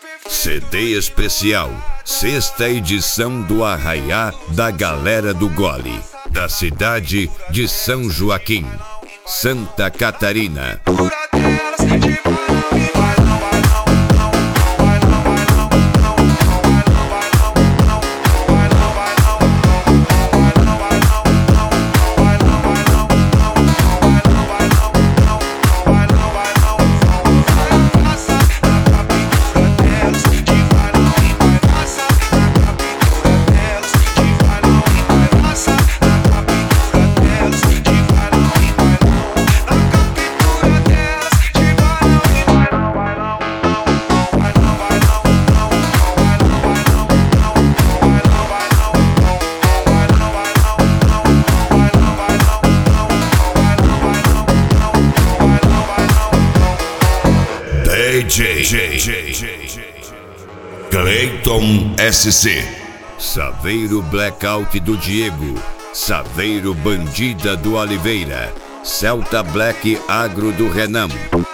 CD especial, sexta edição do Arraiá da Galera do Gole, da cidade de São Joaquim, Santa Catarina. DJ Cleiton SC, Saveiro Blackout do Diego, Saveiro Bandida do Oliveira, Celta Black Agro do Renan.